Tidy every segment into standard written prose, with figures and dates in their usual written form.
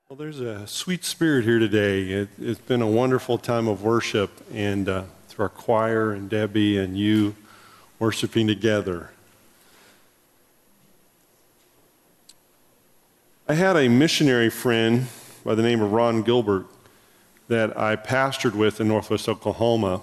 Well, there's a sweet spirit here today. It's been a wonderful time of worship, and through our choir and Debbie and you worshiping together. I had a missionary friend by the name of Ron Gilbert that I pastored with in Northwest Oklahoma.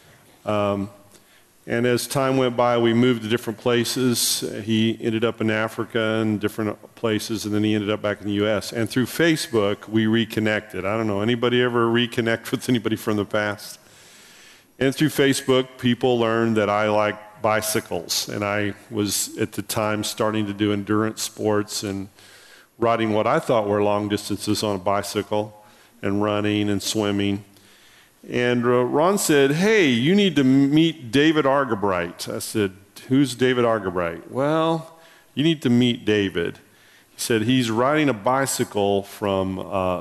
And as time went by, we moved to different places. He ended up in Africa and different places, and then he ended up back in the U.S. And through Facebook, we reconnected. I don't know, anybody ever reconnect with anybody from the past? And through Facebook, people learned that I like bicycles. And I was, at the time, starting to do endurance sports and riding what I thought were long distances on a bicycle and running and swimming. And Ron said, "Hey, you need to meet David Argabright." I said, "Who's David Argabright?" "Well, you need to meet David." He said, "He's riding a bicycle from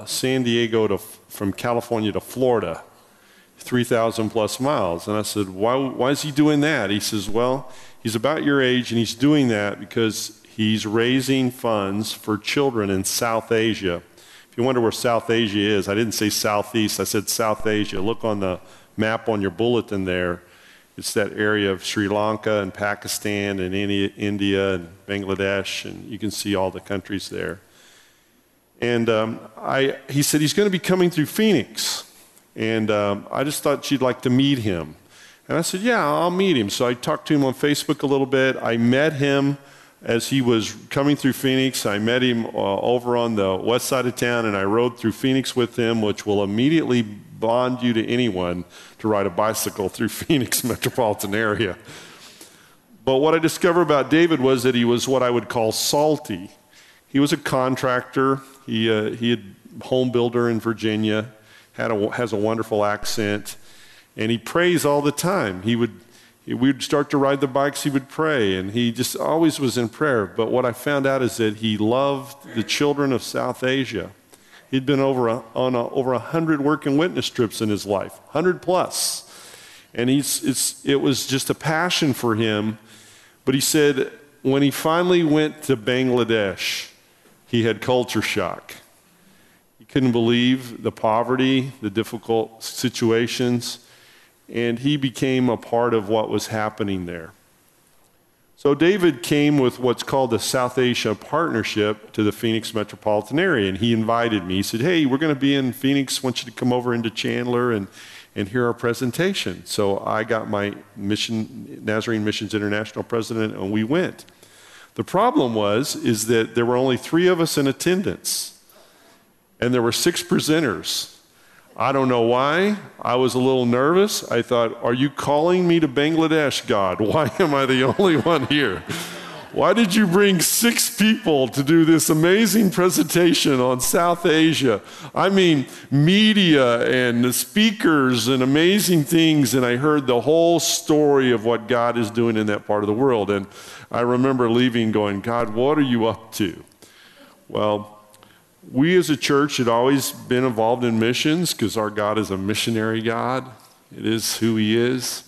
from California to Florida, 3,000 plus miles." And I said, why is he doing that? He says, "Well, he's about your age, and he's doing that because he's raising funds for children in South Asia." If you wonder where South Asia is, I didn't say Southeast, I said South Asia. Look on the map on your bulletin there. It's that area of Sri Lanka and Pakistan and India and Bangladesh, and you can see all the countries there. And he said he's going to be coming through Phoenix, and I just thought you'd like to meet him. And I said, "Yeah, I'll meet him." So I talked to him on Facebook a little bit. I met him as he was coming through Phoenix. I met him over on the west side of town, and I rode through Phoenix with him, which will immediately bond you to anyone to ride a bicycle through Phoenix metropolitan area. But what I discovered about David was that he was what I would call salty. He was a contractor. He had home builder in Virginia, has a wonderful accent, and he prays all the time. We'd start to ride the bikes, he would pray, and he just always was in prayer. But what I found out is that he loved the children of South Asia. He'd been on over 100 work and witness trips in his life, 100 plus. And it was just a passion for him. But he said when he finally went to Bangladesh, he had culture shock. He couldn't believe the poverty, the difficult situations, and he became a part of what was happening there. So David came with what's called the South Asia Partnership to the Phoenix metropolitan area, and he invited me. He said, "Hey, we're going to be in Phoenix. I want you to come over into Chandler and hear our presentation." So I got my Nazarene Missions International president, and we went. The problem is that there were only 3 of us in attendance, and there were 6 presenters. I don't know why. I was a little nervous. I thought, "Are you calling me to Bangladesh, God? Why am I the only one here? Why did you bring 6 people to do this amazing presentation on South Asia? I mean, media and the speakers and amazing things." And I heard the whole story of what God is doing in that part of the world. And I remember leaving going, "God, what are you up to?" Well, we as a church had always been involved in missions because our God is a missionary God. It is who he is.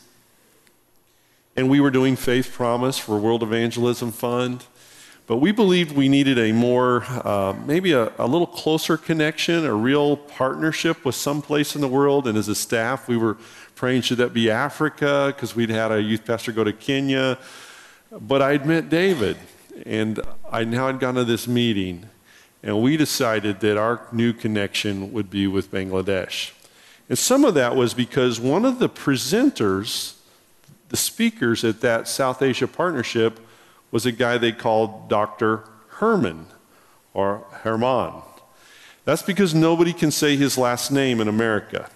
And we were doing Faith Promise for World Evangelism Fund. But we believed we needed a more, maybe a little closer connection, a real partnership with some place in the world. And as a staff, we were praying, should that be Africa? Because we'd had a youth pastor go to Kenya. But I'd met David, and I now had gone to this meeting. And we decided that our new connection would be with Bangladesh. And some of that was because one of the presenters, the speakers at that South Asia Partnership, was a guy they called Dr. Herman, or Herman. That's because nobody can say his last name in America,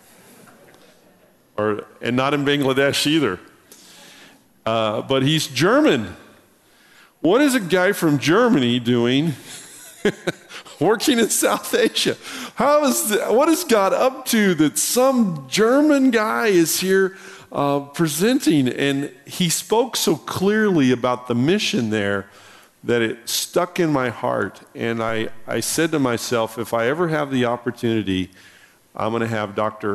and not in Bangladesh either. But he's German. What is a guy from Germany doing working in South Asia? What is God up to that some German guy is here presenting? And he spoke so clearly about the mission there that it stuck in my heart. And I said to myself, if I ever have the opportunity, I'm going to have Dr.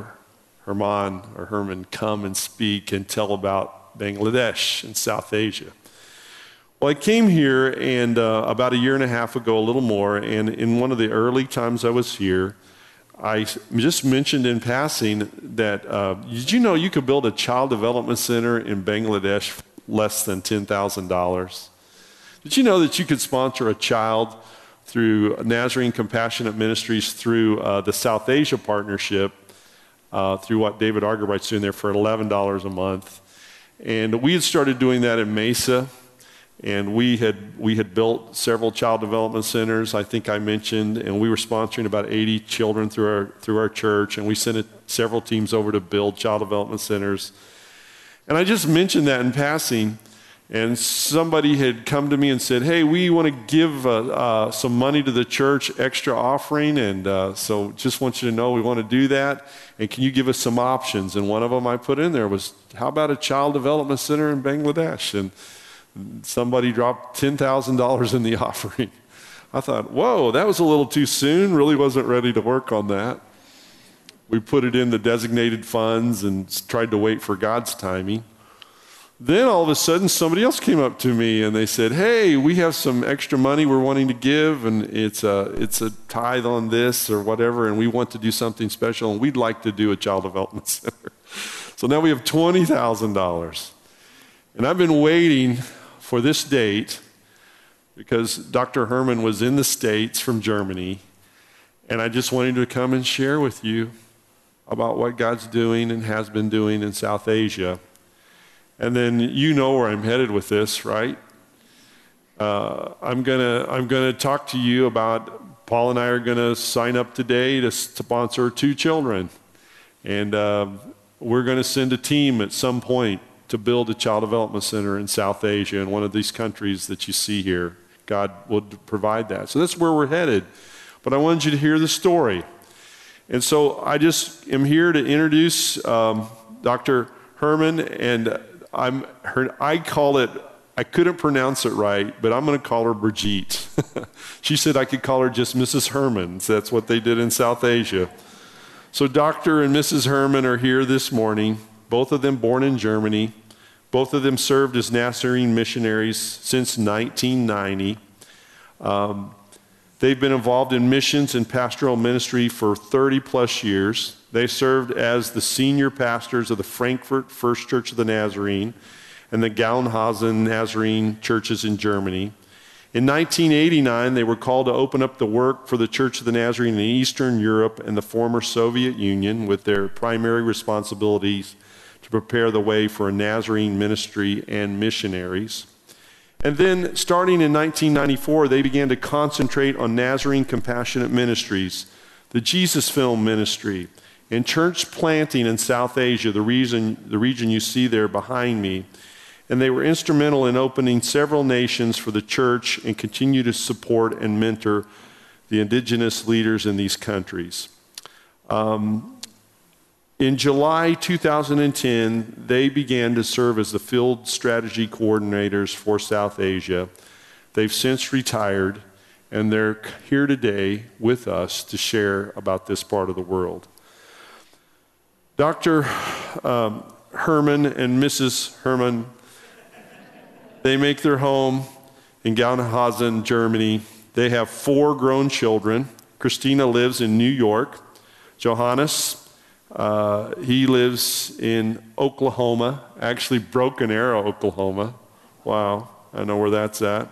Herman come and speak and tell about Bangladesh and South Asia. Well, I came here and about a year and a half ago, a little more, and in one of the early times I was here, I just mentioned in passing that, did you know you could build a child development center in Bangladesh for less than $10,000? Did you know that you could sponsor a child through Nazarene Compassionate Ministries through the South Asia Partnership, through what David Argerbright's doing there for $11 a month? And we had started doing that in Mesa. And we had built several child development centers, I think I mentioned, and we were sponsoring about 80 children through our church, and we sent several teams over to build child development centers. And I just mentioned that in passing, and somebody had come to me and said, hey, we want to give some money to the church, extra offering, and so just want you to know we want to do that, and can you give us some options? And one of them I put in there was, how about a child development center in Bangladesh? And somebody dropped $10,000 in the offering. I thought, whoa, that was a little too soon. Really wasn't ready to work on that. We put it in the designated funds and tried to wait for God's timing. Then all of a sudden, somebody else came up to me and they said, hey, we have some extra money we're wanting to give, and it's a tithe on this or whatever, and we want to do something special, and we'd like to do a child development center. So now we have $20,000. And I've been waiting for this date because Dr. Herman was in the States from Germany, and I just wanted to come and share with you about what God's doing and has been doing in South Asia. And then you know where I'm headed with this, right? I'm gonna talk to you about, Paul and I are gonna sign up today to sponsor 2 children, and we're gonna send a team at some point to build a child development center in South Asia, in one of these countries that you see here. God will provide that. So that's where we're headed. But I wanted you to hear the story. And so I just am here to introduce Dr. Herman, and I call it, I couldn't pronounce it right, but I'm going to call her Brigitte. She said I could call her just Mrs. Herman. So that's what they did in South Asia. So Dr. and Mrs. Herman are here this morning. Both of them born in Germany. Both of them served as Nazarene missionaries since 1990. They've been involved in missions and pastoral ministry for 30 plus years. They served as the senior pastors of the Frankfurt First Church of the Nazarene and the Gallenhausen Nazarene churches in Germany. In 1989, they were called to open up the work for the Church of the Nazarene in Eastern Europe and the former Soviet Union, with their primary responsibilities to prepare the way for a Nazarene ministry and missionaries. And then, starting in 1994, they began to concentrate on Nazarene Compassionate Ministries, the Jesus Film Ministry, and church planting in South Asia, the region you see there behind me. And they were instrumental in opening several nations for the church and continue to support and mentor the indigenous leaders in these countries. In July 2010, they began to serve as the field strategy coordinators for South Asia. They've since retired, and they're here today with us to share about this part of the world. Dr. Herman and Mrs. Herman, they make their home in Gallenhausen, Germany. They have 4 grown children. Christina lives in New York. Johannes, he lives in Oklahoma, actually Broken Arrow, Oklahoma. Wow, I know where that's at.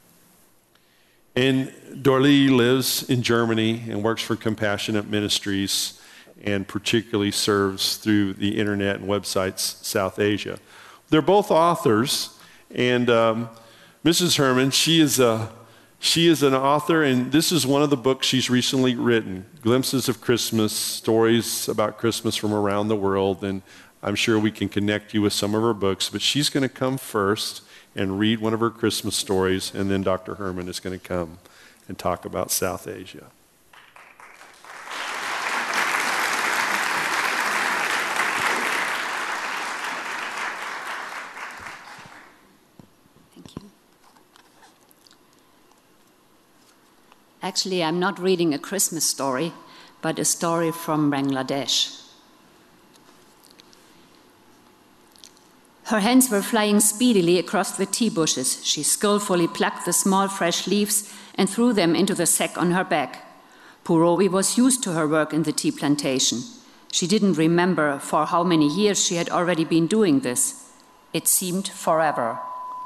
And Dorlee lives in Germany and works for Compassionate Ministries and particularly serves through the internet and websites South Asia. They're both authors, and Mrs. Herman, she is an author, and this is one of the books she's recently written, Glimpses of Christmas, stories about Christmas from around the world, and I'm sure we can connect you with some of her books, but she's going to come first and read one of her Christmas stories, and then Dr. Herman is going to come and talk about South Asia. Actually, I'm not reading a Christmas story, but a story from Bangladesh. Her hands were flying speedily across the tea bushes. She skillfully plucked the small fresh leaves and threw them into the sack on her back. Purobi was used to her work in the tea plantation. She didn't remember for how many years she had already been doing this. It seemed forever.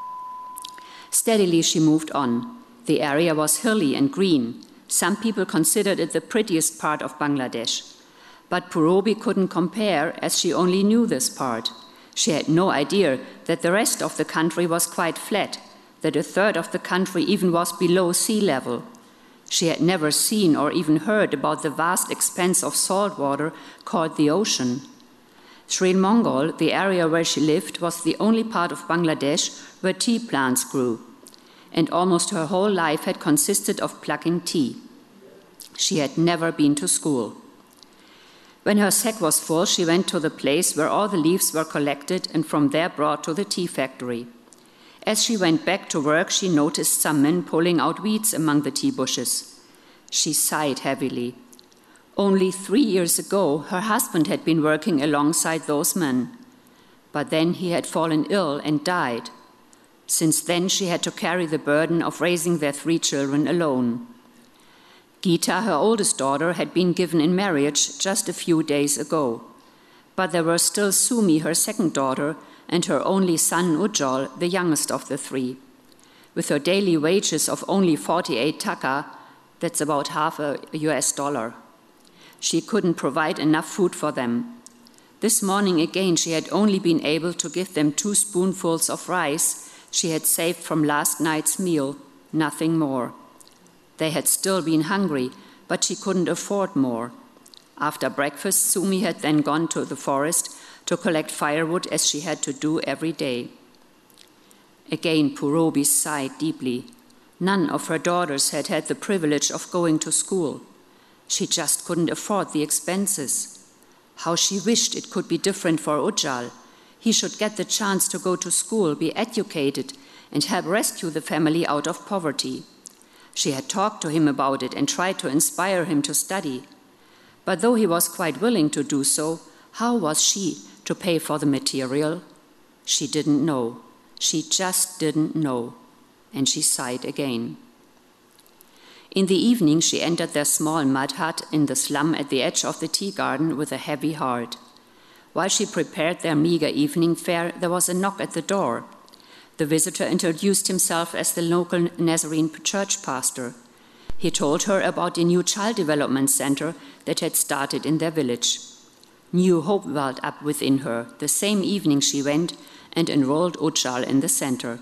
Steadily she moved on. The area was hilly and green. Some people considered it the prettiest part of Bangladesh. But Purobi couldn't compare, as she only knew this part. She had no idea that the rest of the country was quite flat, that a third of the country even was below sea level. She had never seen or even heard about the vast expanse of salt water called the ocean. Sri Mongol, the area where she lived, was the only part of Bangladesh where tea plants grew, and almost her whole life had consisted of plucking tea. She had never been to school. When her sack was full, she went to the place where all the leaves were collected and from there brought to the tea factory. As she went back to work, she noticed some men pulling out weeds among the tea bushes. She sighed heavily. Only 3 years ago, her husband had been working alongside those men. But then he had fallen ill and died. Since then, she had to carry the burden of raising their 3 children alone. Gita, her oldest daughter, had been given in marriage just a few days ago. But there were still Sumi, her second daughter, and her only son Ujjal, the youngest of the 3. With her daily wages of only 48 taka, that's about half a US dollar. She couldn't provide enough food for them. This morning again, she had only been able to give them 2 spoonfuls of rice she had saved from last night's meal, nothing more. They had still been hungry, but she couldn't afford more. After breakfast, Sumi had then gone to the forest to collect firewood as she had to do every day. Again, Purobi sighed deeply. None of her daughters had had the privilege of going to school. She just couldn't afford the expenses. How she wished it could be different for Ujjal. He should get the chance to go to school, be educated, and help rescue the family out of poverty. She had talked to him about it and tried to inspire him to study. But though he was quite willing to do so, how was she to pay for the material? She didn't know. She just didn't know. And she sighed again. In the evening, she entered their small mud hut in the slum at the edge of the tea garden with a heavy heart. While she prepared their meager evening fare, there was a knock at the door. The visitor introduced himself as the local Nazarene church pastor. He told her about the new child development center that had started in their village. New hope welled up within her. The same evening she went and enrolled Ujjal in the center.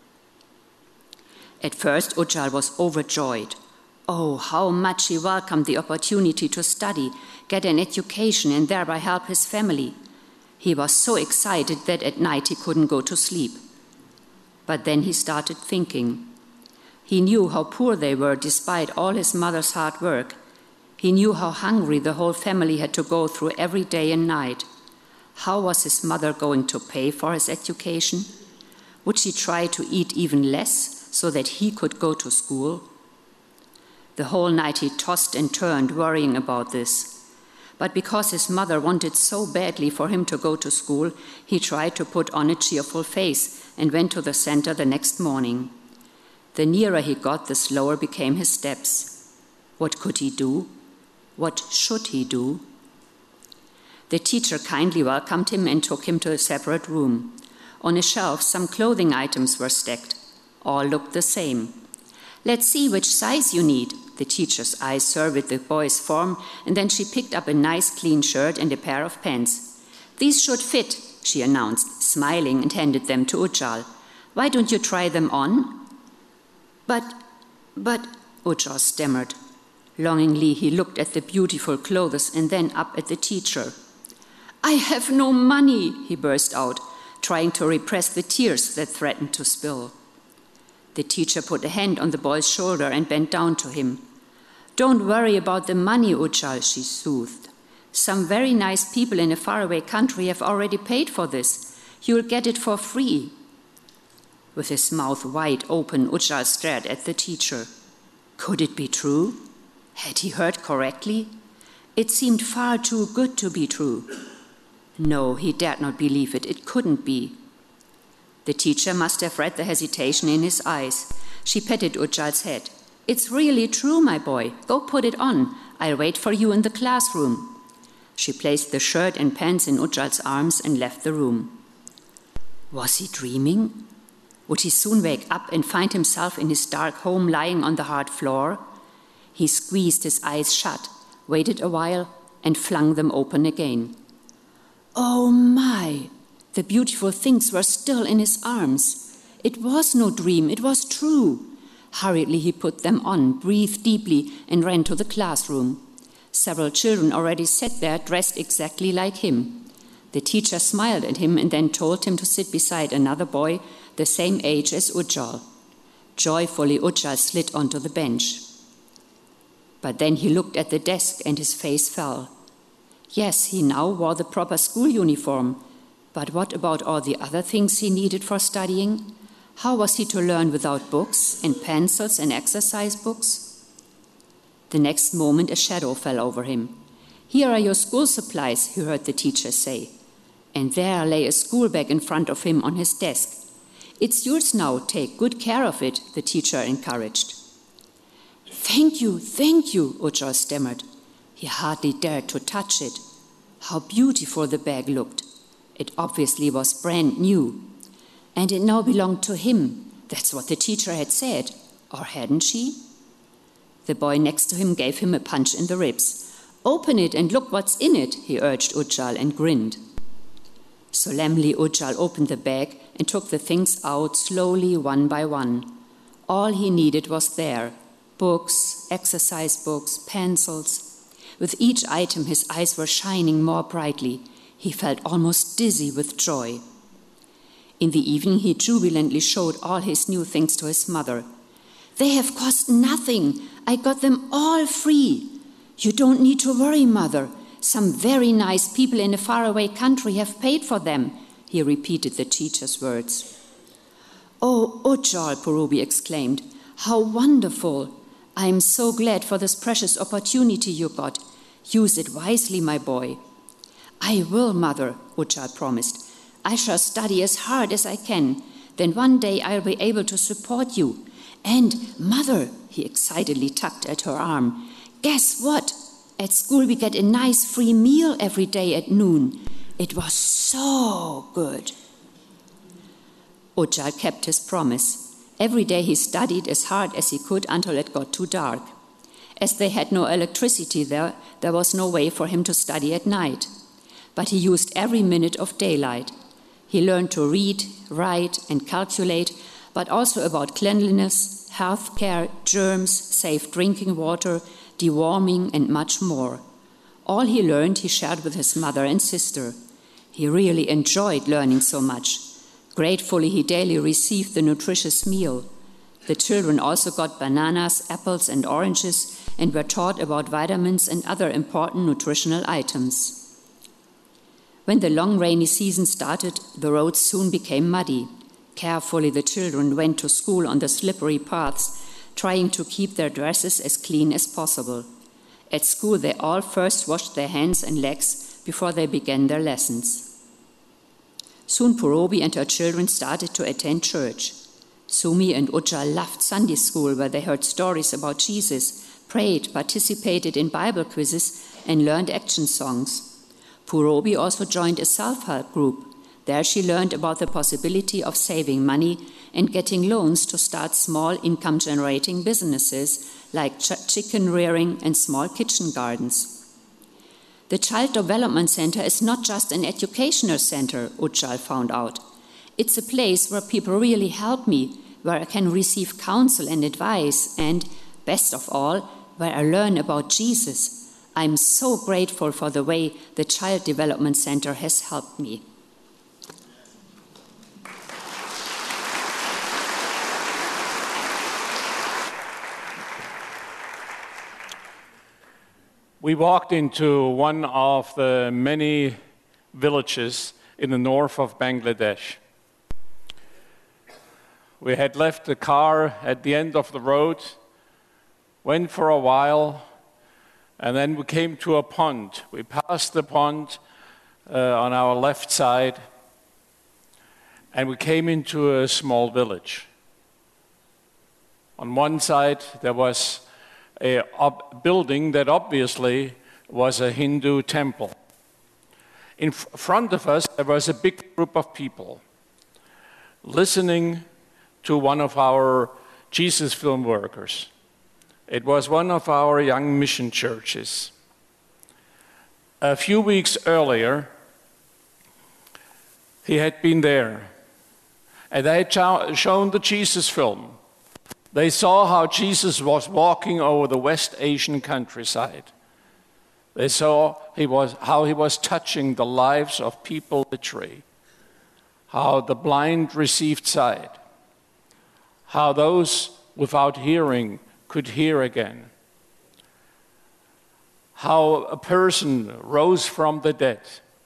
At first, Ujjal was overjoyed. Oh, how much he welcomed the opportunity to study, get an education, and thereby help his family. He was so excited that at night he couldn't go to sleep. But then he started thinking. He knew how poor they were despite all his mother's hard work. He knew how hungry the whole family had to go through every day and night. How was his mother going to pay for his education? Would she try to eat even less so that he could go to school? The whole night he tossed and turned, worrying about this. But because his mother wanted so badly for him to go to school, he tried to put on a cheerful face and went to the center the next morning. The nearer he got, the slower became his steps. What could he do? What should he do? The teacher kindly welcomed him and took him to a separate room. On a shelf, some clothing items were stacked. All looked the same. Let's see which size you need. The teacher's eyes surveyed the boy's form, and then she picked up a nice clean shirt and a pair of pants. These should fit, she announced, smiling, and handed them to Ujjal. Why don't you try them on? But, Ujjal stammered. Longingly, he looked at the beautiful clothes and then up at the teacher. I have no money, he burst out, trying to repress the tears that threatened to spill. The teacher put a hand on the boy's shoulder and bent down to him. Don't worry about the money, Ujjal, she soothed. Some very nice people in a faraway country have already paid for this. You'll get it for free. With his mouth wide open, Ujjal stared at the teacher. Could it be true? Had he heard correctly? It seemed far too good to be true. No, he dared not believe it. It couldn't be. The teacher must have read the hesitation in his eyes. She patted Ujjal's head. "It's really true, my boy. Go put it on. I'll wait for you in the classroom." She placed the shirt and pants in Ujjal's arms and left the room. Was he dreaming? Would he soon wake up and find himself in his dark home lying on the hard floor? He squeezed his eyes shut, waited a while, and flung them open again. Oh my! The beautiful things were still in his arms. It was no dream, it was true. Hurriedly he put them on, breathed deeply, and ran to the classroom. Several children already sat there dressed exactly like him. The teacher smiled at him and then told him to sit beside another boy the same age as Ujjal. Joyfully, Ujjal slid onto the bench. But then he looked at the desk and his face fell. Yes, he now wore the proper school uniform, but what about all the other things he needed for studying? How was he to learn without books and pencils and exercise books? The next moment a shadow fell over him. "Here are your school supplies," he heard the teacher say. And there lay a school bag in front of him on his desk. "It's yours now, take good care of it," the teacher encouraged. Thank you, Ujjal stammered. He hardly dared to touch it. How beautiful the bag looked. It obviously was brand new. And it now belonged to him. That's what the teacher had said. Or hadn't she? The boy next to him gave him a punch in the ribs. "Open it and look what's in it," he urged Ujjal and grinned. Solemnly, Ujjal opened the bag and took the things out slowly, one by one. All he needed was there. Books, exercise books, pencils. With each item, his eyes were shining more brightly. He felt almost dizzy with joy. In the evening, he jubilantly showed all his new things to his mother. "They have cost nothing. I got them all free. You don't need to worry, Mother. Some very nice people in a faraway country have paid for them," he repeated the teacher's words. "Oh, Ujjal," Purubi exclaimed, "how wonderful! I am so glad for this precious opportunity you got. Use it wisely, my boy." "I will, Mother," Ujjal promised. "I shall study as hard as I can. Then one day I'll be able to support you. And, Mother," he excitedly tugged at her arm, "guess what? At school we get a nice free meal every day at noon. It was so good." Ujjal kept his promise. Every day he studied as hard as he could until it got too dark. As they had no electricity there was no way for him to study at night. But he used every minute of daylight. He learned to read, write, and calculate, but also about cleanliness, health care, germs, safe drinking water, deworming, and much more. All he learned he shared with his mother and sister. He really enjoyed learning so much. Gratefully, he daily received the nutritious meal. The children also got bananas, apples, and oranges, and were taught about vitamins and other important nutritional items. When the long rainy season started, the roads soon became muddy. Carefully, the children went to school on the slippery paths, trying to keep their dresses as clean as possible. At school, they all first washed their hands and legs before they began their lessons. Soon Purubi and her children started to attend church. Sumi and Ujjal loved Sunday school, where they heard stories about Jesus, prayed, participated in Bible quizzes, and learned action songs. Purubi also joined a self-help group. There she learned about the possibility of saving money and getting loans to start small income-generating businesses like chicken rearing and small kitchen gardens. The Child Development Center is not just an educational center, Ujjal found out. It's a place where people really help me, where I can receive counsel and advice, and, best of all, where I learn about Jesus. I'm so grateful for the way the Child Development Center has helped me. We walked into one of the many villages in the north of Bangladesh. We had left the car at the end of the road, went for a while, and then we came to a pond. We passed the pond on our left side, and we came into a small village. On one side, there was a building that obviously was a Hindu temple. In front of us, there was a big group of people listening to one of our Jesus film workers. It was one of our young mission churches. A few weeks earlier, he had been there, and they had shown the Jesus film. They saw how Jesus was walking over the West Asian countryside. They saw how he was touching the lives of people literally, how the blind received sight, how those without hearing could hear again, how a person rose from the dead.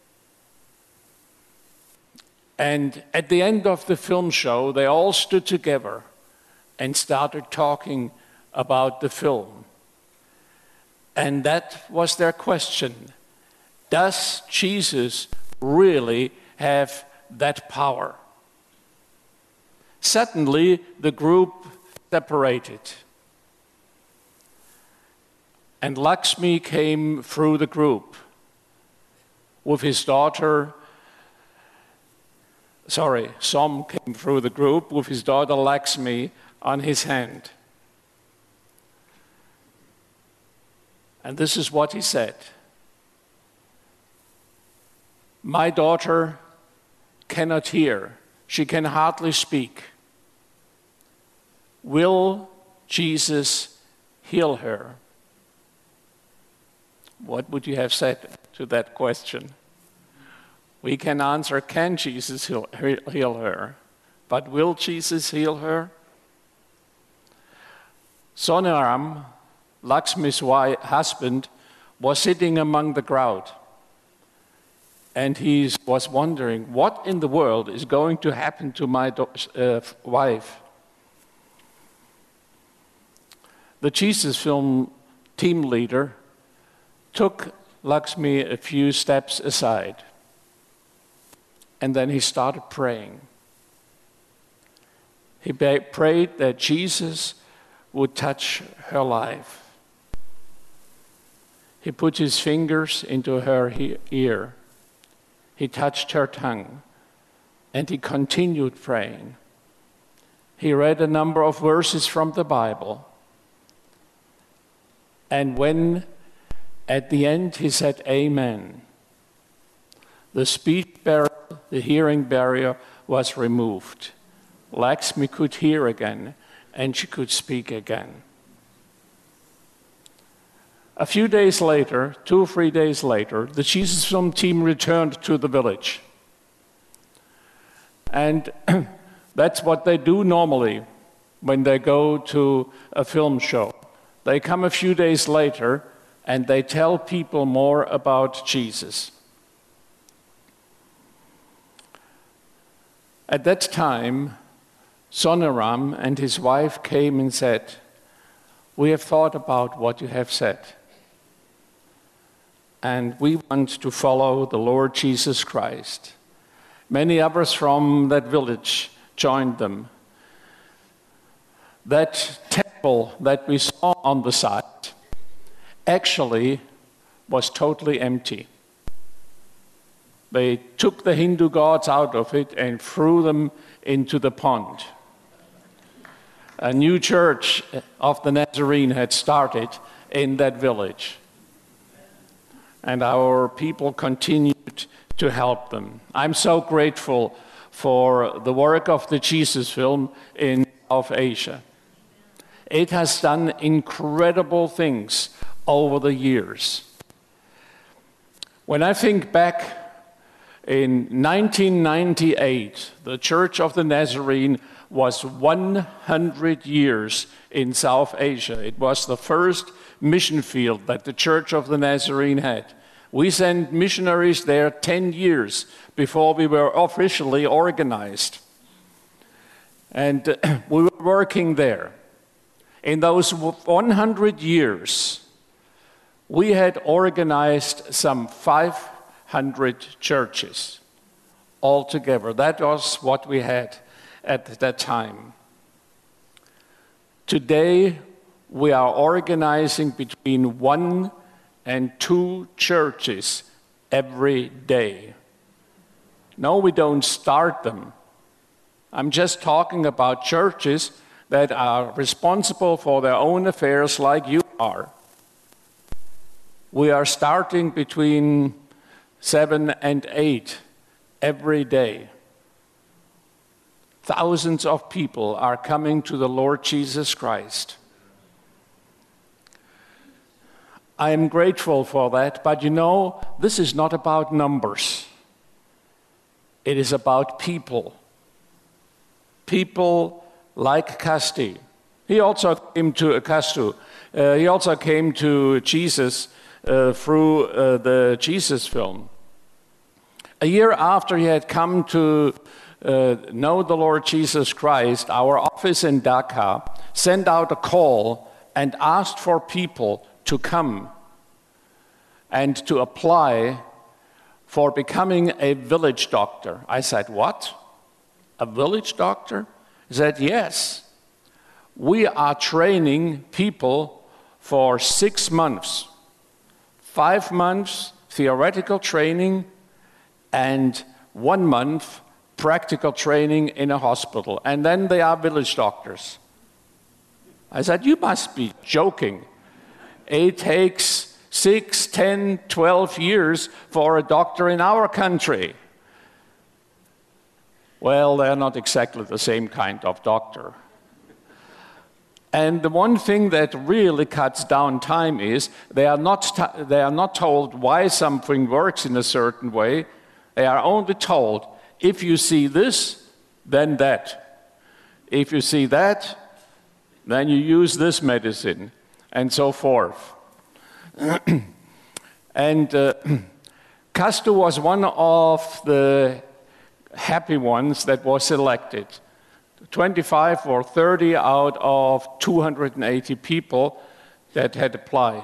And at the end of the film show, they all stood together and started talking about the film. And that was their question. Does Jesus really have that power? Suddenly, the group separated. And Lakshmi came through the group with his daughter. Som came through the group with his daughter Lakshmi on his hand. And this is what he said. My daughter cannot hear. She can hardly speak. Will Jesus heal her? What would you have said to that question? We can answer, can Jesus heal her? But will Jesus heal her? Sonaram, Lakshmi's husband, was sitting among the crowd. And he was wondering, what in the world is going to happen to my wife? The Jesus film team leader took Lakshmi a few steps aside. And then he started praying. He prayed that Jesus would touch her life. He put his fingers into her ear. He touched her tongue. And he continued praying. He read a number of verses from the Bible. And when at the end he said, Amen, the speech barrier, the hearing barrier was removed. Lakshmi could hear again, and she could speak again. A few days later, 2 or 3 days later, the Jesus Film team returned to the village. And that's what they do normally when they go to a film show. They come a few days later, and they tell people more about Jesus. At that time, Sonaram and his wife came and said, we have thought about what you have said, and we want to follow the Lord Jesus Christ. Many others from that village joined them. That temple that we saw on the side actually was totally empty. They took the Hindu gods out of it and threw them into the pond. A new church of the Nazarene had started in that village. And our people continued to help them. I'm so grateful for the work of the Jesus Film in South Asia. It has done incredible things over the years. When I think back, in 1998, the Church of the Nazarene was 100 years in South Asia. It was the first mission field that the Church of the Nazarene had. We sent missionaries there 10 years before we were officially organized. And we were working there. In those 100 years, we had organized some 500 churches altogether. That was what we had at that time. Today, we are organizing between 1 and 2 churches every day. No, we don't start them. I'm just talking about churches that are responsible for their own affairs like you are. We are starting between 7 and 8 every day. Thousands of people are coming to the Lord Jesus Christ. I am grateful for that, but you know, this is not about numbers. It is about people. People like Kasti. He also came to Kastu. He also came to Jesus through the Jesus film. A year after he had come to know the Lord Jesus Christ, our office in Dhaka sent out a call and asked for people to come and to apply for becoming a village doctor. I said, what? A village doctor? He said, yes. We are training people for 6 months. 5 months theoretical training and 1 month practical training in a hospital. And then they are village doctors. I said, you must be joking. It takes 6, 10, 12 years for a doctor in our country. Well, they're not exactly the same kind of doctor. And the one thing that really cuts down time is they are not told why something works in a certain way. They are only told, if you see this, then that. If you see that, then you use this medicine, and so forth. And Kastu was one of the happy ones that was selected. 25 or 30 out of 280 people that had applied.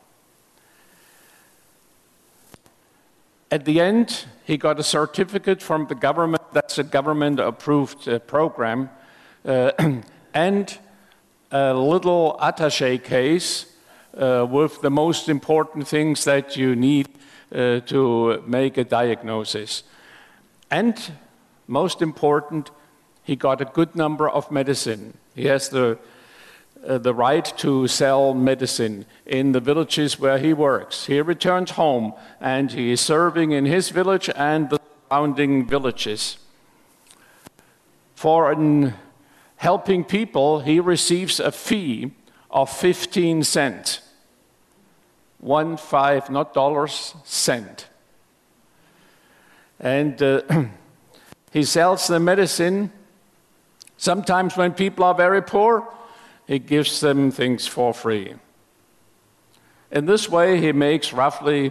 At the end, he got a certificate from the government. That's a government-approved program, and a little attaché case with the most important things that you need to make a diagnosis. And most important, he got a good number of medicine. He has the right to sell medicine in the villages where he works. He returns home and he is serving in his village and the surrounding villages. For helping people, he receives a fee of 15 cents. 15, not dollars, cent. And he sells the medicine. Sometimes when people are very poor, he gives them things for free. In this way, he makes roughly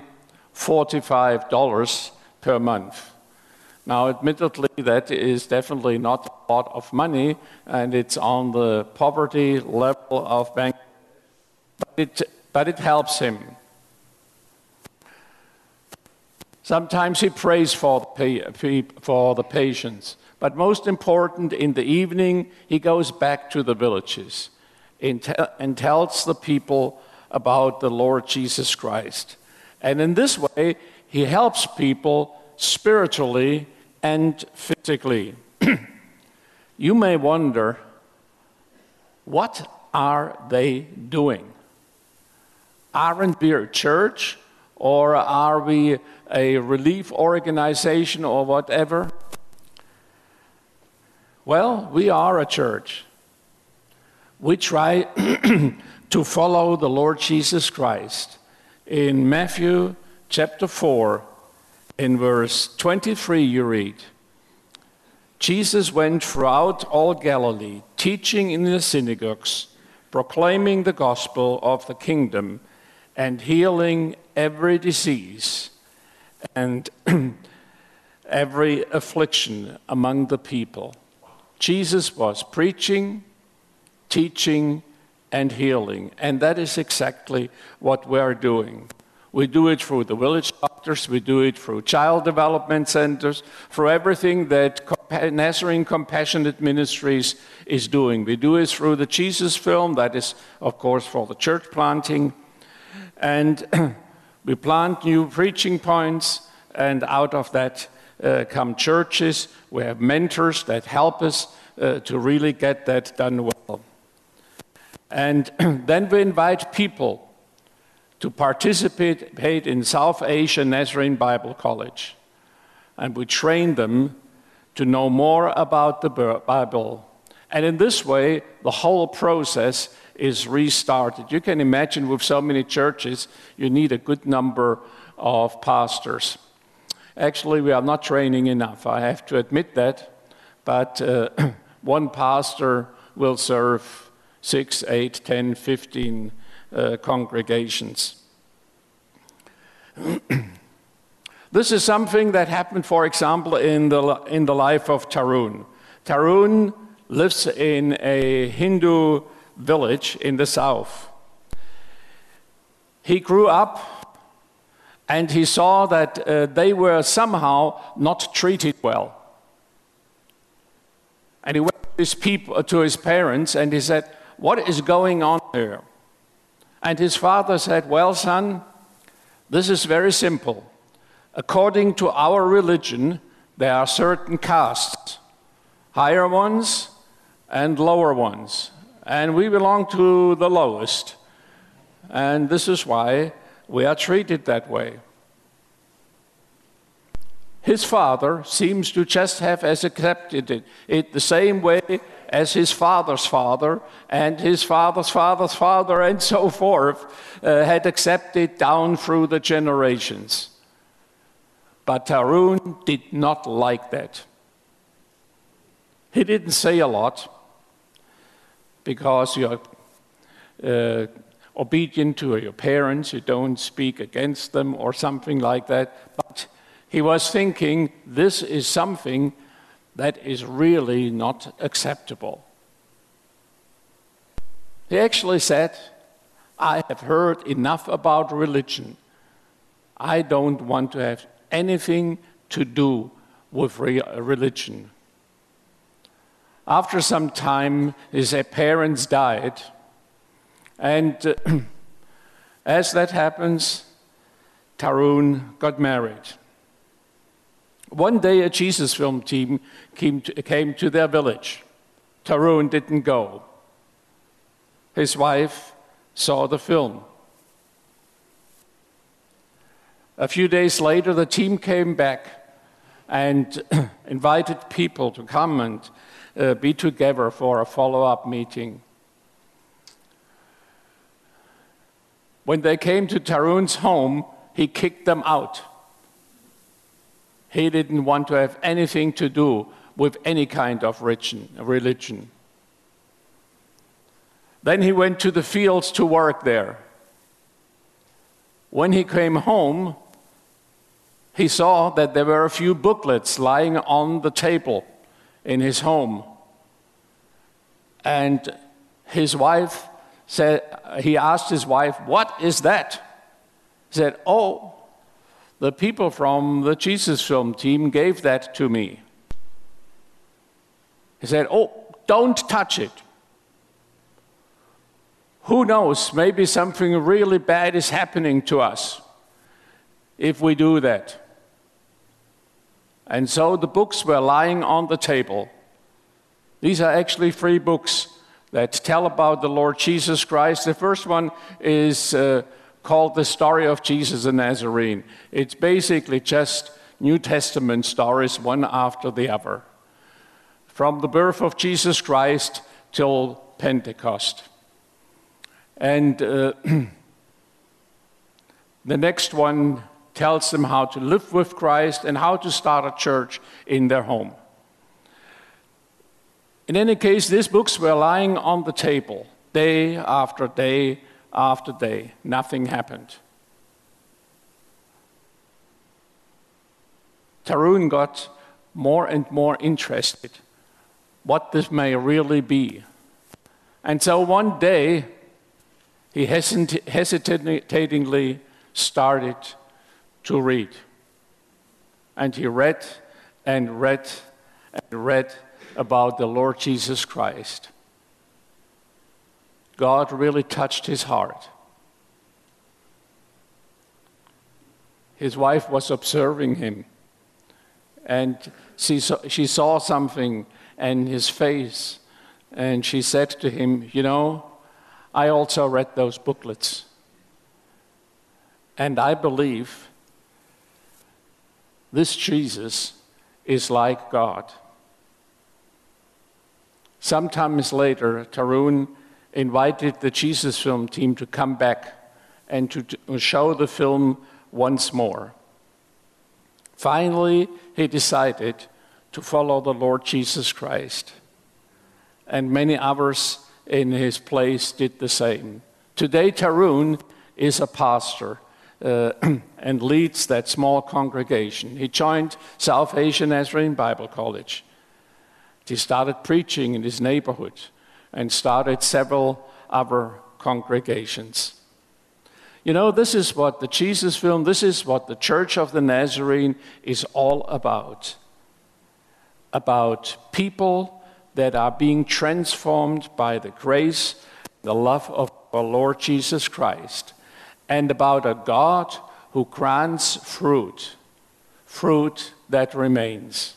$45 per month. Now, admittedly, that is definitely not a lot of money, and it's on the poverty level of bank, but it helps him. Sometimes he prays for the patients, but most important, in the evening, he goes back to the villages and tells the people about the Lord Jesus Christ. And in this way, he helps people spiritually and physically. You may wonder, what are they doing? Aren't we a church, or are we a relief organization or whatever? Well, we are a church. We try to follow the Lord Jesus Christ. In Matthew chapter 4, in verse 23, you read, Jesus went throughout all Galilee, teaching in the synagogues, proclaiming the gospel of the kingdom, and healing every disease and every affliction among the people. Jesus was preaching, teaching, and healing, and that is exactly what we're doing. We do it through the village doctors. We do it through child development centers, through everything that Nazarene Compassionate Ministries is doing. We do it through the Jesus Film, that is, of course, for the church planting. And we plant new preaching points, and out of that come churches. We have mentors that help us to really get that done well. And then we invite people to participate in South Asia Nazarene Bible College. And we train them to know more about the Bible. And in this way, the whole process is restarted. You can imagine with so many churches, you need a good number of pastors. Actually, we are not training enough, I have to admit that. But one pastor will serve 6, 8, 10, 15 congregations. This is something that happened, for example, in the life of Tarun. Tarun lives in a Hindu village in the south. He grew up and he saw that they were somehow not treated well. And he went to his parents and he said, "What is going on here?" And his father said, "Well, son, this is very simple. According to our religion, there are certain castes, higher ones and lower ones. And we belong to the lowest. And this is why we are treated that way." His father seems to just have accepted it the same way as his father's father and his father's father's father and so forth had accepted down through the generations. But Tarun did not like that. He didn't say a lot because you're obedient to your parents, you don't speak against them or something like that. But he was thinking, this is something that is really not acceptable. He actually said, "I have heard enough about religion. I don't want to have anything to do with religion." After some time, his parents died. And as that happens, Tarun got married. One day, a Jesus Film team came to their village. Tarun didn't go. His wife saw the film. A few days later, the team came back and invited people to come and be together for a follow-up meeting. When they came to Tarun's home, he kicked them out. He didn't want to have anything to do with any kind of religion. Then he went to the fields to work there. When he came home, he saw that there were a few booklets lying on the table in his home. And his wife said, he asked his wife, "What is that?" He said, "Oh, the people from the Jesus Film team gave that to me." He said, "Oh, don't touch it. Who knows, maybe something really bad is happening to us if we do that." And so the books were lying on the table. These are actually 3 books that tell about the Lord Jesus Christ. The first one is called The Story of Jesus the Nazarene. It's basically just New Testament stories, one after the other, from the birth of Jesus Christ till Pentecost. And the next one tells them how to live with Christ and how to start a church in their home. In any case, these books were lying on the table day after day after day. Nothing happened. Tarun got more and more interested what this may really be. And so one day, he hesitatingly started to read. And he read and read and read about the Lord Jesus Christ. God really touched his heart. His wife was observing him, and she saw something in his face, and she said to him, "You know, I also read those booklets, and I believe this Jesus is like God." Sometimes later, Tarun invited the Jesus Film team to come back and to show the film once more. Finally, he decided to follow the Lord Jesus Christ. And many others in his place did the same. Today, Tarun is a pastor and leads that small congregation. He joined South Asian Nazarene Bible College. He started preaching in his neighborhood and started several other congregations. You know, this is what the Jesus Film, this is what the Church of the Nazarene is all about. About people that are being transformed by the grace, the love of our Lord Jesus Christ, and about a God who grants fruit, fruit that remains.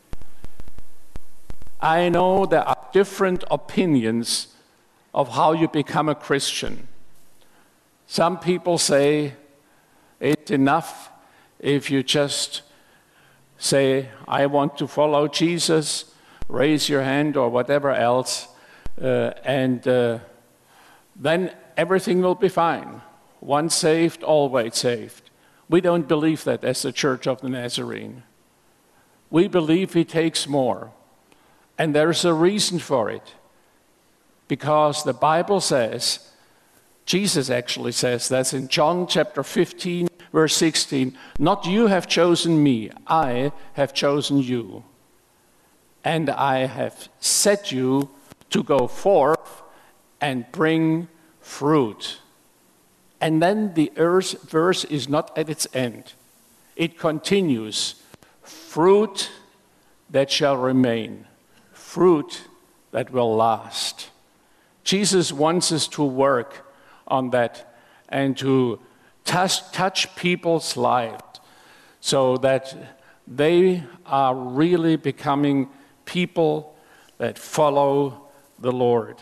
I know there are different opinions of how you become a Christian. Some people say it's enough if you just say, "I want to follow Jesus," raise your hand or whatever else, and then everything will be fine. Once saved, always saved. We don't believe that as the Church of the Nazarene. We believe he takes more. And there's a reason for it. Because the Bible says, Jesus actually says, that's in John chapter 15, verse 16, "Not you have chosen me, I have chosen you. And I have set you to go forth and bring fruit." And then the verse is not at its end. It continues, "Fruit that shall remain, fruit that will last." Jesus wants us to work on that and to touch people's lives so that they are really becoming people that follow the Lord.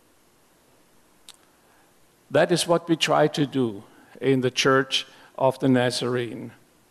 That is what we try to do in the Church of the Nazarene.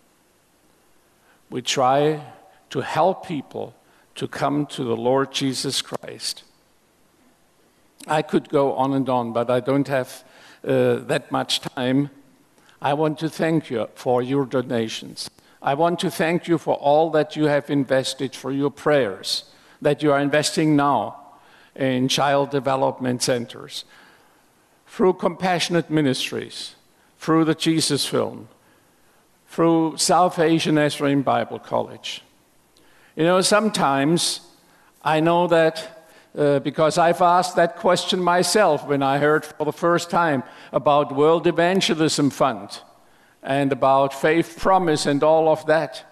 We try to help people to come to the Lord Jesus Christ. I could go on and on, but I don't have that much time. I want to thank you for your donations. I want to thank you for all that you have invested, for your prayers, that you are investing now in child development centers, through Compassionate Ministries, through the Jesus Film, through South Asian Nazarene Bible College. You know, sometimes I know that because I've asked that question myself when I heard for the first time about World Evangelism Fund and about Faith Promise and all of that.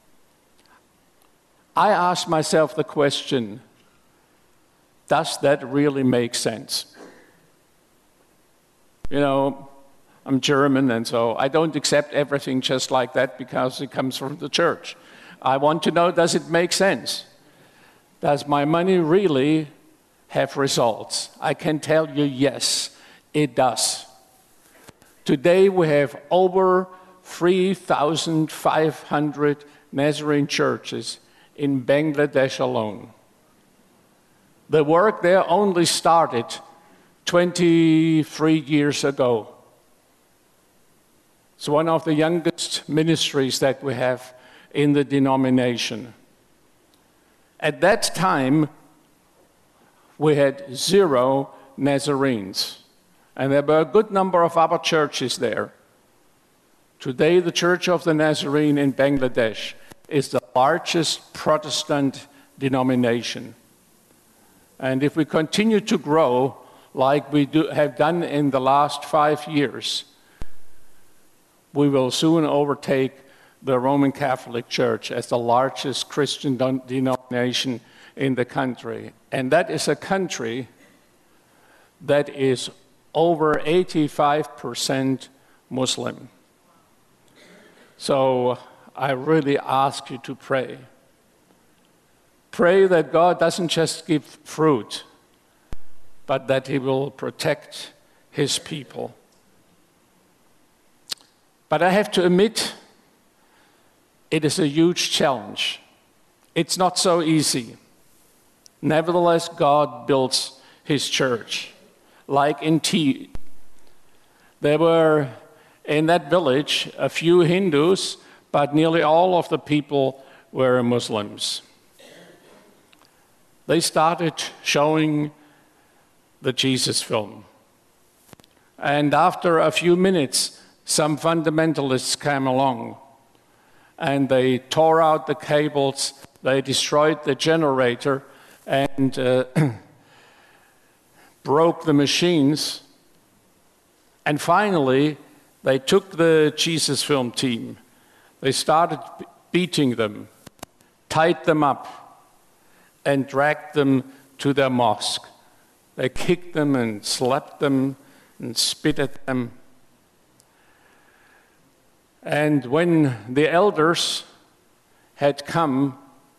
I asked myself the question, does that really make sense? You know, I'm German, and so I don't accept everything just like that because it comes from the church. I want to know, does it make sense? Does my money really have results? I can tell you, yes, it does. Today we have over 3,500 Nazarene churches in Bangladesh alone. The work there only started 23 years ago. It's one of the youngest ministries that we have in the denomination. At that time, we had 0 Nazarenes, and there were a good number of other churches there. Today, the Church of the Nazarene in Bangladesh is the largest Protestant denomination. And if we continue to grow like we have done in the last 5 years, we will soon overtake the Roman Catholic Church as the largest Christian denomination in the country. And that is a country that is over 85% Muslim. So I really ask you to pray. Pray that God doesn't just give fruit, but that He will protect His people. But I have to admit, it is a huge challenge. It's not so easy. Nevertheless, God builds His church. Like in T, there were in that village a few Hindus, but nearly all of the people were Muslims. They started showing the Jesus film. And after a few minutes, some fundamentalists came along and they tore out the cables, they destroyed the generator, and broke the machines. And finally, they took the Jesus film team. They started beating them, tied them up, and dragged them to their mosque. They kicked them and slapped them and spit at them. And when the elders had come,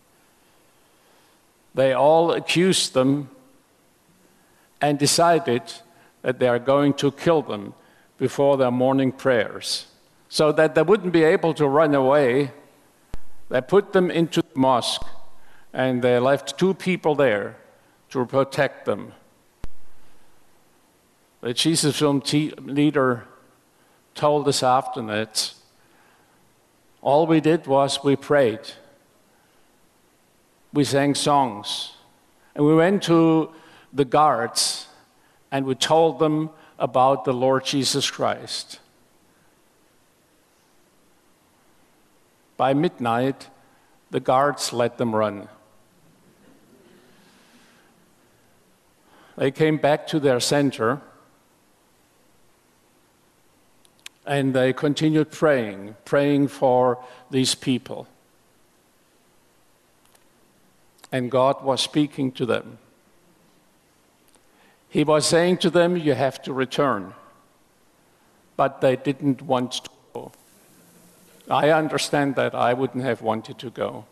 they all accused them and decided that they are going to kill them before their morning prayers. So that they wouldn't be able to run away, they put them into the mosque and they left 2 people there to protect them. The Jesus Film leader told us after that, all we did was we prayed. We sang songs. And we went to the guards and we told them about the Lord Jesus Christ. By midnight, the guards let them run. They came back to their center and they continued praying for these people. And God was speaking to them. He was saying to them, you have to return. But they didn't want to go. I understand that. I wouldn't have wanted to go.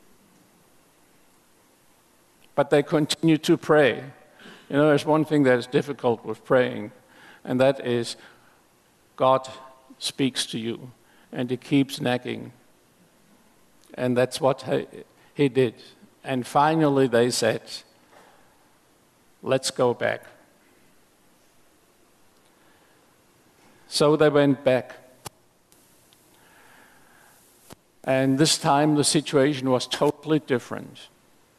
But they continued to pray. You know, there's one thing that is difficult with praying, and that is God speaks to you, and He keeps nagging. And that's what He did. And finally they said, let's go back. So they went back. And this time the situation was totally different.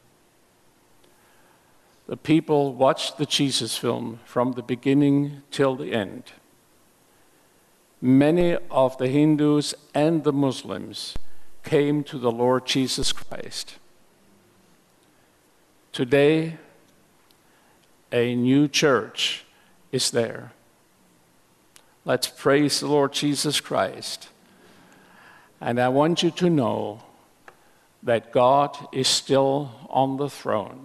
The people watched the Jesus film from the beginning till the end. Many of the Hindus and the Muslims came to the Lord Jesus Christ. Today, a new church is there. Let's praise the Lord Jesus Christ. And I want you to know that God is still on the throne.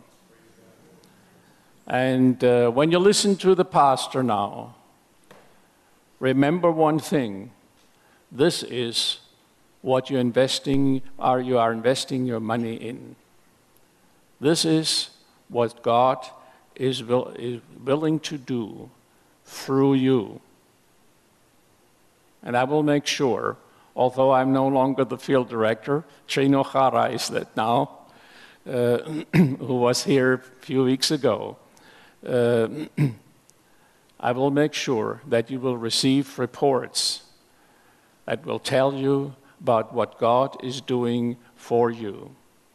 And when you listen to the pastor now, remember one thing. This is what you are investing your money in. This is what God is willing to do through you. And I will make sure, although I'm no longer the field director, Trino Jara is that now, who was here a few weeks ago. I will make sure that you will receive reports that will tell you about what God is doing for you.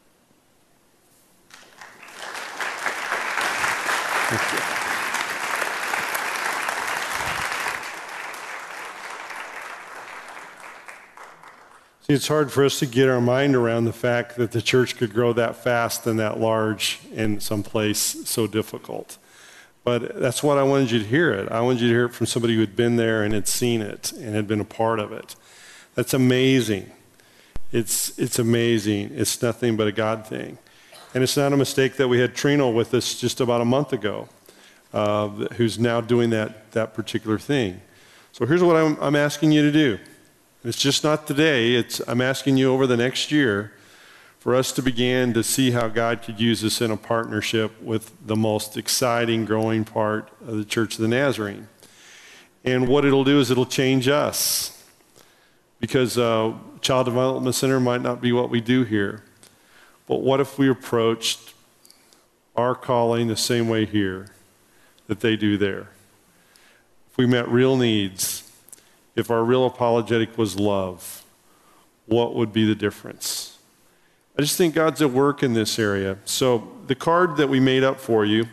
See, it's hard for us to get our mind around the fact that the church could grow that fast and that large in some place so difficult. But that's what I wanted you to hear it. I wanted you to hear it from somebody who had been there and had seen it and had been a part of it. That's amazing. It's amazing. It's nothing but a God thing. And it's not a mistake that we had Trino with us just about a month ago, who's now doing that particular thing. So here's what I'm asking you to do. It's just not today. I'm asking you over the next year for us to begin to see how God could use us in a partnership with the most exciting, growing part of the Church of the Nazarene. And what it'll do is it'll change us. Because Child Development Center might not be what we do here. But what if we approached our calling the same way here that they do there? If we met real needs, if our real apologetic was love, what would be the difference? I just think God's at work in this area. So the card that we made up for you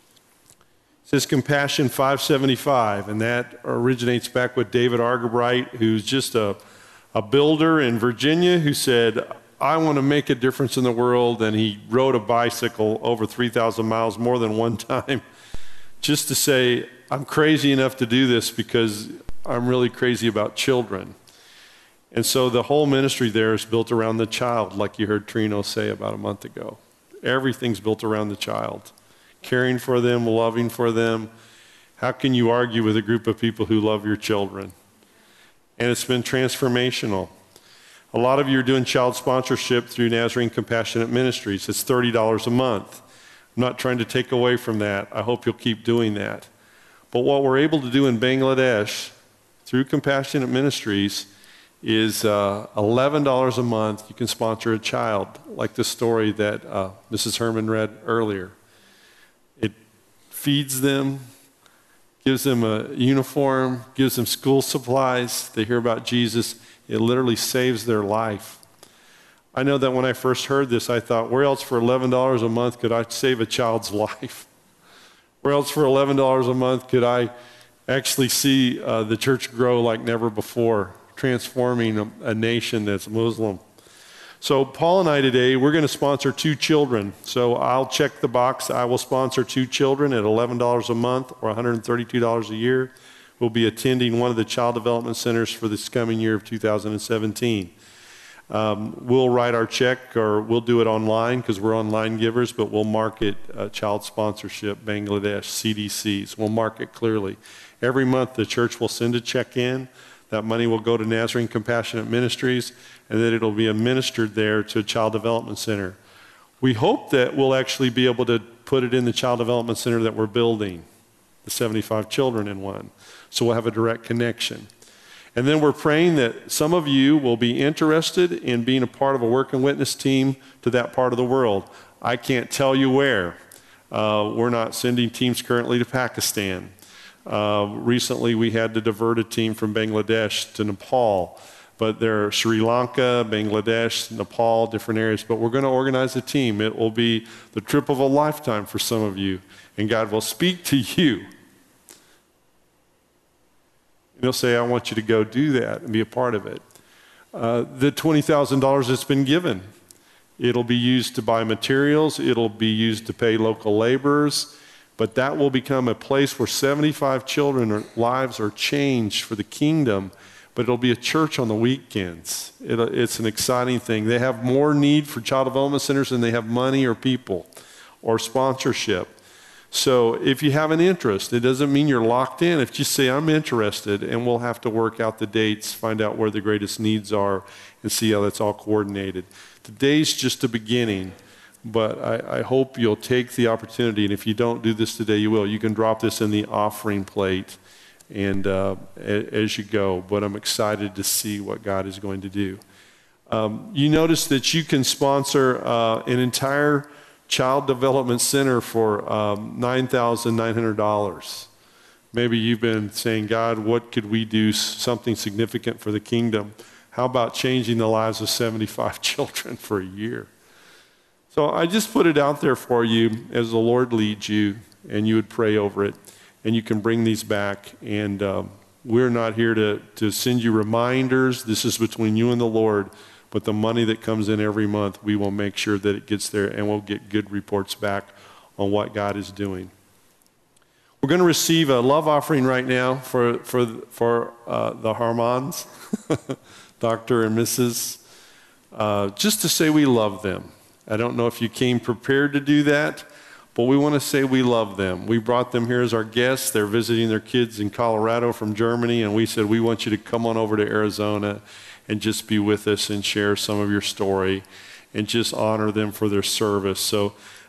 says Compassion 575, and that originates back with David Argabright, who's just a builder in Virginia who said, I want to make a difference in the world, and he rode a bicycle over 3,000 miles more than one time just to say, I'm crazy enough to do this because I'm really crazy about children. And so the whole ministry there is built around the child, like you heard Trino say about a month ago. Everything's built around the child. Caring for them, loving for them. How can you argue with a group of people who love your children? And it's been transformational. A lot of you are doing child sponsorship through Nazarene Compassionate Ministries. It's $30 a month. I'm not trying to take away from that. I hope you'll keep doing that. But what we're able to do in Bangladesh through Compassionate Ministries is $11 a month. You can sponsor a child, like the story that Mrs. Herman read earlier. It feeds them, gives them a uniform, gives them school supplies. They hear about Jesus. It literally saves their life. I know that when I first heard this, I thought, where else for $11 a month could I save a child's life? Where else for $11 a month could I actually see the church grow like never before, transforming a nation that's Muslim? So Paul and I today, we're going to sponsor 2 children. So I'll check the box. I will sponsor 2 children at $11 a month or $132 a year. We'll be attending one of the child development centers for this coming year of 2017. We'll write our check, or we'll do it online because we're online givers, but we'll mark it Child Sponsorship Bangladesh, CDCs. We'll mark it clearly. Every month the church will send a check in. That money will go to Nazarene Compassionate Ministries, and then it'll be administered there to a child development center. We hope that we'll actually be able to put it in the child development center that we're building, the 75 children in one. So we'll have a direct connection. And then we're praying that some of you will be interested in being a part of a work and witness team to that part of the world. I can't tell you where. We're not sending teams currently to Pakistan. Recently we had to divert a team from Bangladesh to Nepal. But there are Sri Lanka, Bangladesh, Nepal, different areas. But we're going to organize a team. It will be the trip of a lifetime for some of you. And God will speak to you. And he'll say, I want you to go do that and be a part of it. The $20,000 that's been given, it'll be used to buy materials. It'll be used to pay local laborers. But that will become a place where 75 children's lives are changed for the kingdom. But it'll be a church on the weekends. It's an exciting thing. They have more need for child development centers than they have money or people or sponsorship. So if you have an interest, it doesn't mean you're locked in. If you say, I'm interested, and we'll have to work out the dates, find out where the greatest needs are, and see how that's all coordinated. Today's just a beginning, but I hope you'll take the opportunity, and if you don't do this today, you will. You can drop this in the offering plate and as you go, but I'm excited to see what God is going to do. You notice that you can sponsor an entire child development center for $9,900. Maybe you've been saying, God, what could we do, something significant for the kingdom? How about changing the lives of 75 children for a year? So I just put it out there for you as the Lord leads you, and you would pray over it. And you can bring these back, and we're not here to send you reminders. This is between you and the Lord, but the money that comes in every month, we will make sure that it gets there, and we'll get good reports back on what God is doing. We're going to receive a love offering right now for the Harmons, Dr. and Mrs., just to say we love them. I don't know if you came prepared to do that, but we want to say we love them. We brought them here as our guests. They're visiting their kids in Colorado from Germany, and we said we want you to come on over to Arizona and just be with us and share some of your story and just honor them for their service. So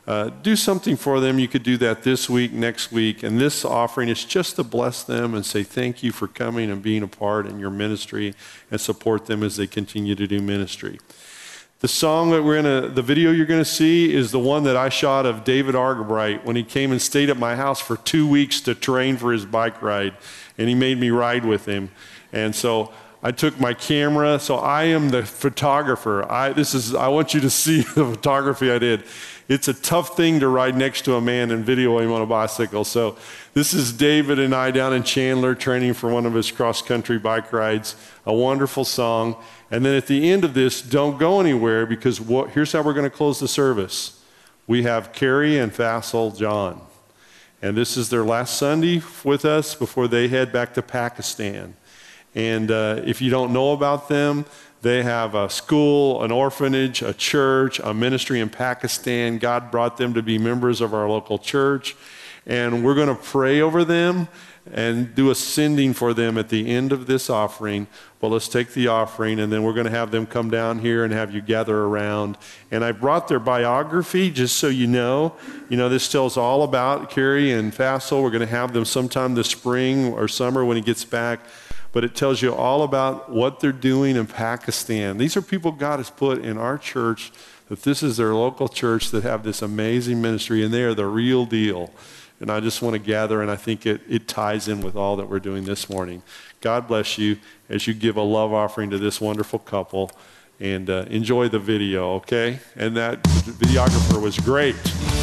do something for them. You could do that this week, next week, and this offering is just to bless them and say thank you for coming and being a part in your ministry and support them as they continue to do ministry. The song that the video you're going to see is the one that I shot of David Argabright when he came and stayed at my house for 2 weeks to train for his bike ride, and he made me ride with him. And so I took my camera, so I am the photographer. I want you to see the photography I did. It's a tough thing to ride next to a man and video him on a bicycle. So this is David and I down in Chandler training for one of his cross-country bike rides. A wonderful song. And then at the end of this, don't go anywhere, because here's how we're going to close the service. We have Carrie and Faisal John. And this is their last Sunday with us before they head back to Pakistan. And if you don't know about them, they have a school, an orphanage, a church, a ministry in Pakistan. God brought them to be members of our local church. And we're going to pray over them and do a sending for them at the end of this offering. Well, let's take the offering, and then we're going to have them come down here and have you gather around. And I brought their biography just so you know. You know, this tells all about Carrie and Faisal. We're going to have them sometime this spring or summer when he gets back. But it tells you all about what they're doing in Pakistan. These are people God has put in our church, that this is their local church, that have this amazing ministry, and they are the real deal. And I just want to gather, and I think it ties in with all that we're doing this morning. God bless you as you give a love offering to this wonderful couple, and enjoy the video, okay? And that videographer was great.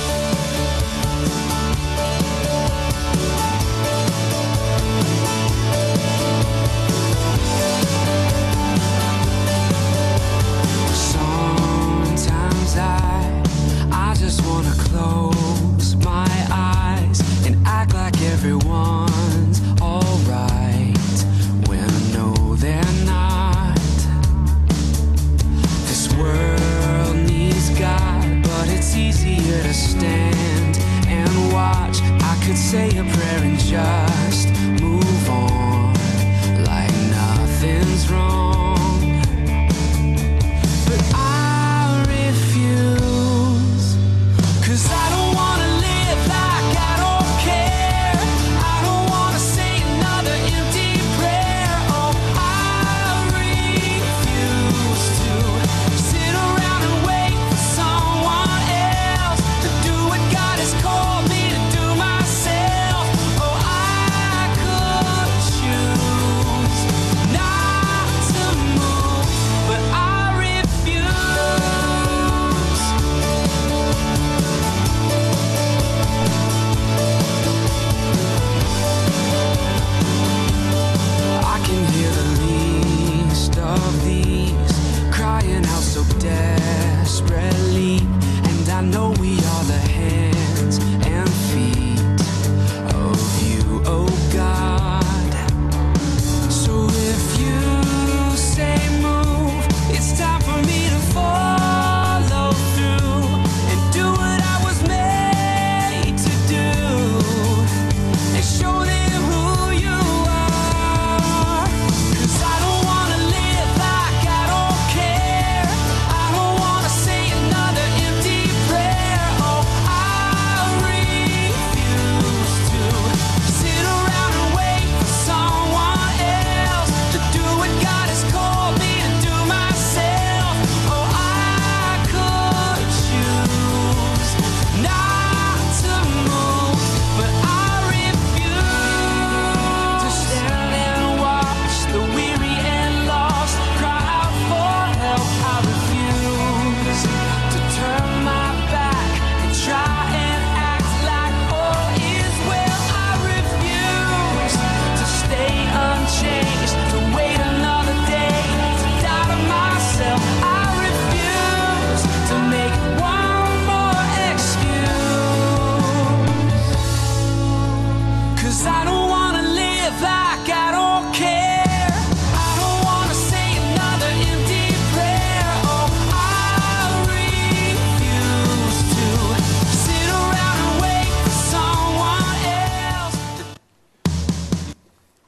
Everyone's alright when I know they're not. This world needs God, but it's easier to stand and watch. I could say a prayer and just move on like nothing's wrong. But I refuse, 'cause I don't wanna live like I don't care.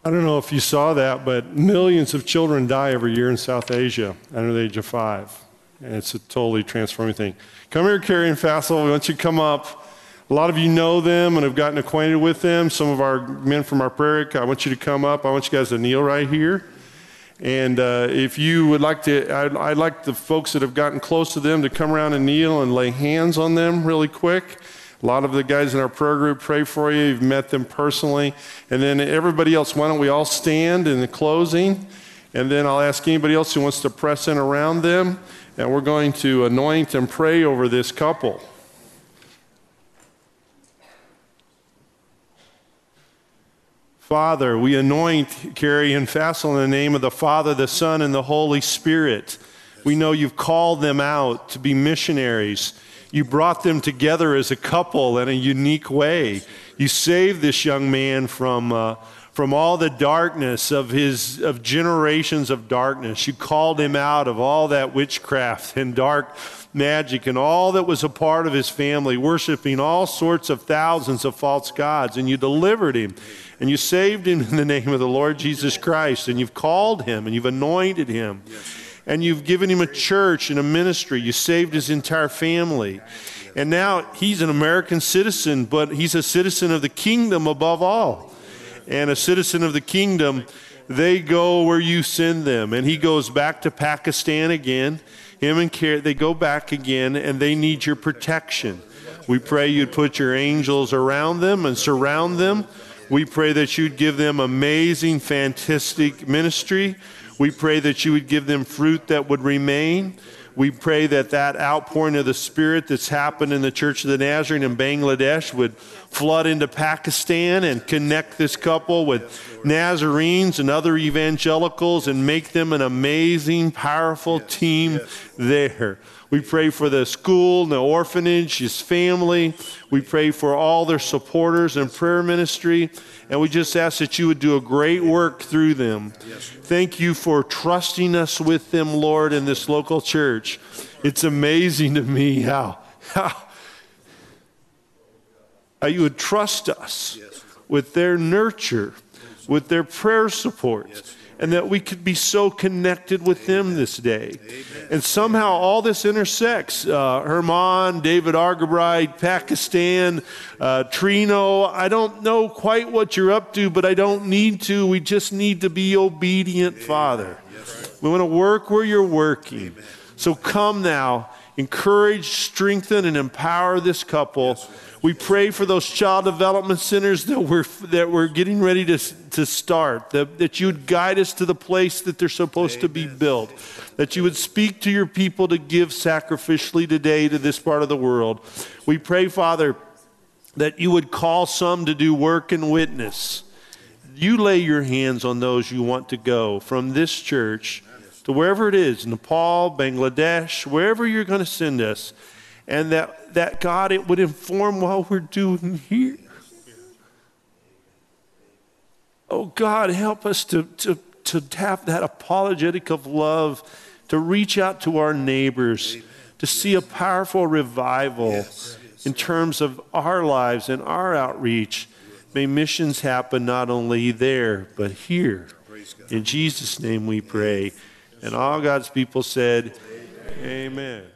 I don't know if you saw that, but millions of children die every year in South Asia under the age of 5. And it's a totally transforming thing. Come here, Carrie and Fassel. We want you to come up. A lot of you know them and have gotten acquainted with them. Some of our men from our prayer, I want you to come up. I want you guys to kneel right here. And if you would like to, I'd like the folks that have gotten close to them to come around and kneel and lay hands on them really quick. A lot of the guys in our prayer group pray for you. You've met them personally. And then everybody else, why don't we all stand in the closing? And then I'll ask anybody else who wants to press in around them. And we're going to anoint and pray over this couple. Father, we anoint Carrie and Fassel in the name of the Father, the Son, and the Holy Spirit. We know you've called them out to be missionaries. You brought them together as a couple in a unique way. You saved this young man from all the darkness of generations of darkness. You called him out of all that witchcraft and dark magic and all that was a part of his family, worshiping all sorts of thousands of false gods. And you delivered him, and you saved him in the name of the Lord Jesus Christ. And you've called him, and you've anointed him. And you've given him a church and a ministry. You saved his entire family. And now he's an American citizen, but he's a citizen of the kingdom above all. And a citizen of the kingdom, they go where you send them. And he goes back to Pakistan again. Him and Carrie, they go back again, and they need your protection. We pray you'd put your angels around them and surround them. We pray that you'd give them amazing, fantastic ministry. We pray that you would give them fruit that would remain. We pray that that outpouring of the Spirit that's happened in the Church of the Nazarene in Bangladesh would flood into Pakistan and connect this couple with Nazarenes and other evangelicals and make them an amazing, powerful team there. We pray for the school and the orphanage, his family. We pray for all their supporters and prayer ministry. And we just ask that you would do a great work through them. Thank you for trusting us with them, Lord, in this local church. It's amazing to me how you would trust us with their nurture, with their prayer support, and that we could be so connected with them this day. And somehow all this intersects. Herman, David Argabright, Pakistan, Trino. I don't know quite what you're up to, but I don't need to. We just need to be obedient, Father. We want to work where you're working. So come now, encourage, strengthen, and empower this couple. We pray for those child development centers that we're getting ready to start, that you would guide us to the place that they're supposed to be built, that you would speak to your people to give sacrificially today to this part of the world. We pray, Father, that you would call some to do work and witness. You lay your hands on those you want to go from this church to wherever it is, Nepal, Bangladesh, wherever you're going to send us. And that God, it would inform what we're doing here. Oh God, help us to have that apologetic of love, to reach out to our neighbors, to see a powerful revival in terms of our lives and our outreach. May missions happen not only there, but here. In Jesus' name we pray. And all God's people said, Amen.